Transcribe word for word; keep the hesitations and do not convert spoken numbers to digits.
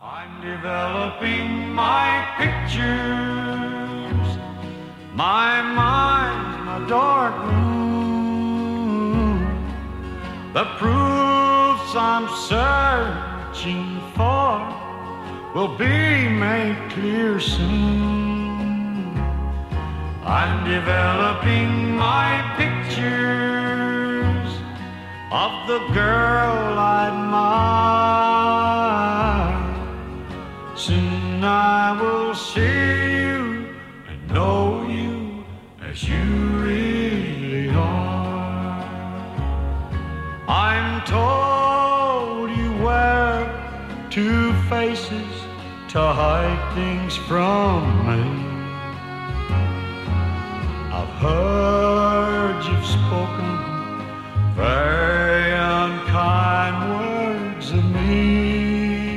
I'm developing my pictures, my mind's my dark room. The proofs I'm searching for will be made clear soon. I'm developing my pictures of the girl I admire. Soon I will see you and know you as you really are. I'm told you wear two faces to hide things from me. I've heard you've spoken very